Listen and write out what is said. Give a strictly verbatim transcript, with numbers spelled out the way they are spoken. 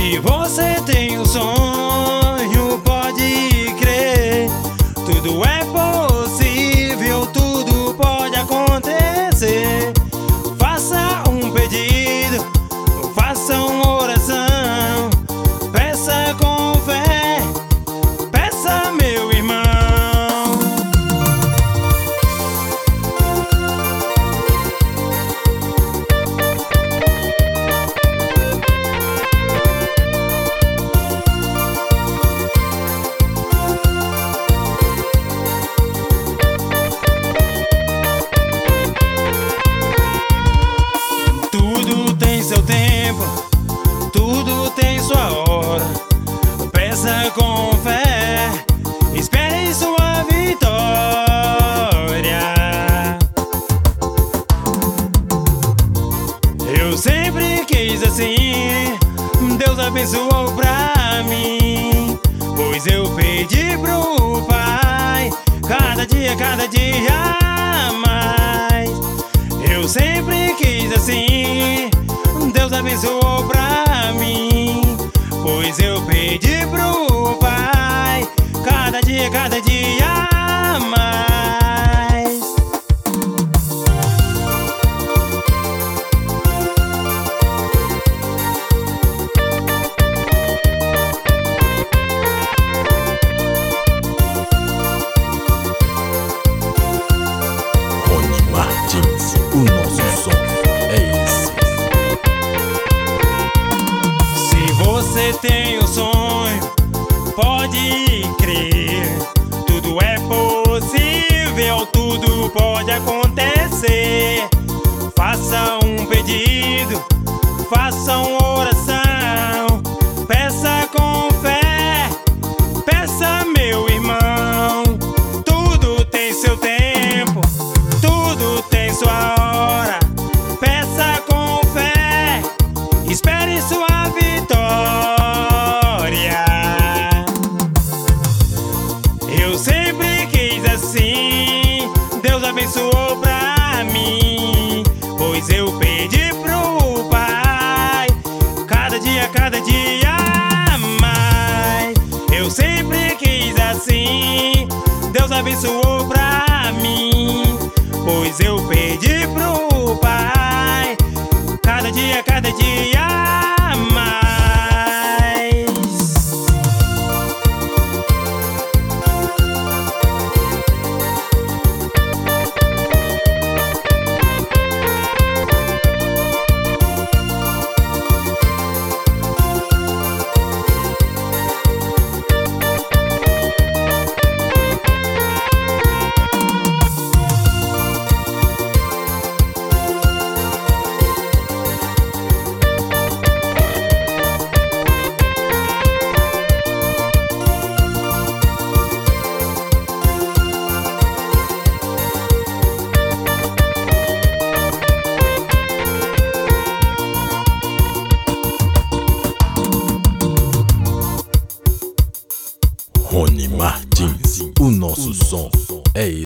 Se você tem um sonho, pode crer, tudo é possível, tudo pode acontecer. Faça um pedido, faça uma oração, peça com fé, peça, meu irmão. Seu tempo, tudo tem sua hora. Peça com fé, espere sua vitória. Eu sempre quis assim, Deus abençoou pra mim, pois eu pedi pro Pai, cada dia, cada dia mais. Eu sempre quis assim, Deus abençoou pra mim, pois eu pedi pro Pai, cada dia, cada dia mais. Rony Martins, o nosso som é esse. Você tem um sonho, pode crer, tudo é possível, tudo pode acontecer. Faça um pedido, faça uma oração, peça com fé, peça, meu irmão. Tudo tem seu tempo, tudo tem sua hora. Peça com fé, espere sua vitória. Eu sempre quis assim, Deus abençoou pra mim, pois eu pedi pro Pai, cada dia, cada dia mais. Eu sempre quis assim, Deus abençoou pra mim, pois eu pedi pro Pai, cada dia, cada dia mais. Rony Martins, o nosso som é esse.